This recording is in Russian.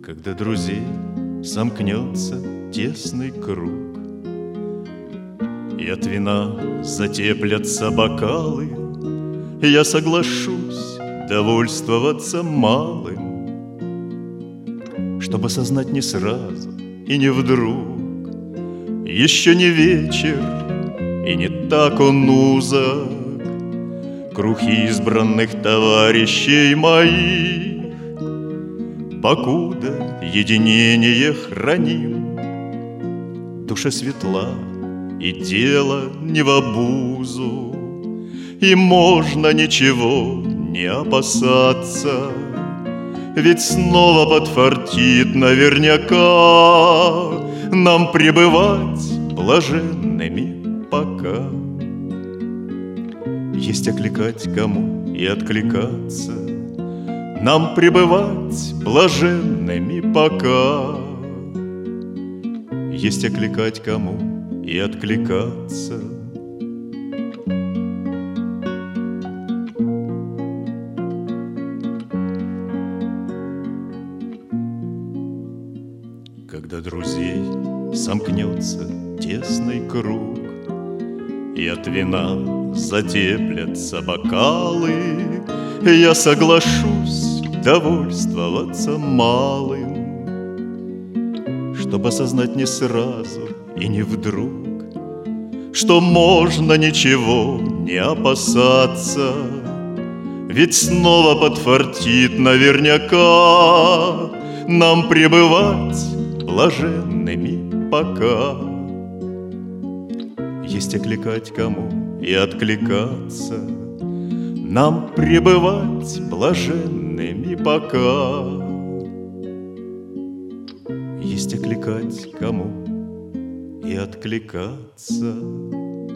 Когда друзей сомкнется тесный круг, и от вина затеплятся бокалы, я соглашусь довольствоваться малым, чтобы осознать не сразу и не вдруг. Еще не вечер, и не так он узок, круг избранных товарищей моих. Покуда единение храним, в душе светла и дело не в обузу, и можно ничего не опасаться, ведь снова подфартит наверняка нам пребывать блаженными пока. Есть окликать кому и откликаться, нам пребывать блаженными пока. Есть окликать кому и откликаться. Когда друзей сомкнется тесный круг, и от вина затеплятся бокалы, я соглашусь довольствоваться малым, чтобы осознать не сразу и не вдруг, что можно ничего не опасаться, ведь снова подфартит наверняка нам пребывать блаженными пока. Есть окликать кому и откликаться, нам пребывать блаженными пока. Есть окликать кому и откликаться.